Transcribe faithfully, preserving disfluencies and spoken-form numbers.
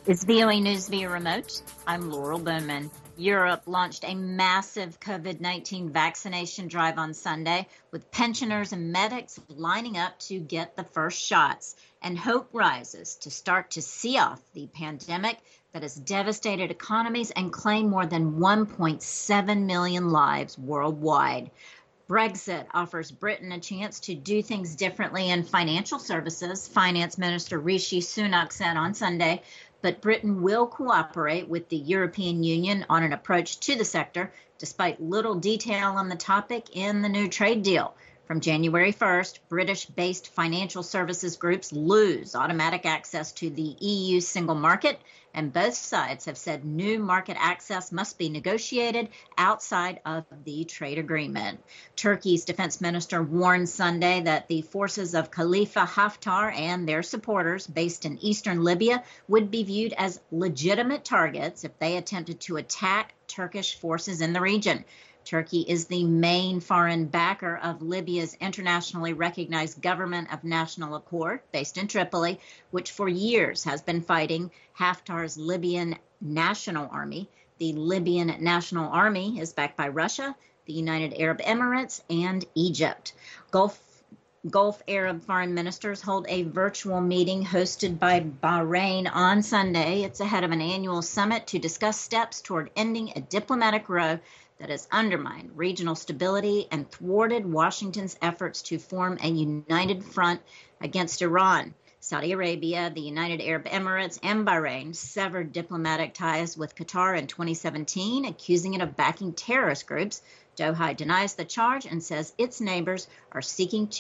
It's V O A News via remote. I'm Laurel Bowman. Europe launched a massive COVID nineteen vaccination drive on Sunday, with pensioners and medics lining up to get the first shots. And hope rises to start to see off the pandemic that has devastated economies and claimed more than one point seven million lives worldwide. Brexit offers Britain a chance to do things differently in financial services, Finance Minister Rishi Sunak said on Sunday, but Britain will cooperate with the European Union on an approach to the sector, despite little detail on the topic in the new trade deal. From January first, British-based financial services groups lose automatic access to the E U single market, and both sides have said new market access must be negotiated outside of the trade agreement. Turkey's defense minister warned Sunday that the forces of Khalifa Haftar and their supporters based in eastern Libya would be viewed as legitimate targets if they attempted to attack Turkish forces in the region. Turkey is the main foreign backer of Libya's internationally recognized Government of National Accord, based in Tripoli, which for years has been fighting Haftar's Libyan National Army. The Libyan National Army is backed by Russia, the United Arab Emirates, and Egypt. Gulf Gulf Arab foreign ministers hold a virtual meeting hosted by Bahrain on Sunday. It's ahead of an annual summit to discuss steps toward ending a diplomatic row that has undermined regional stability and thwarted Washington's efforts to form a united front against Iran. Saudi Arabia, the United Arab Emirates, and Bahrain severed diplomatic ties with Qatar in twenty seventeen, accusing it of backing terrorist groups. Doha denies the charge and says its neighbors are seeking to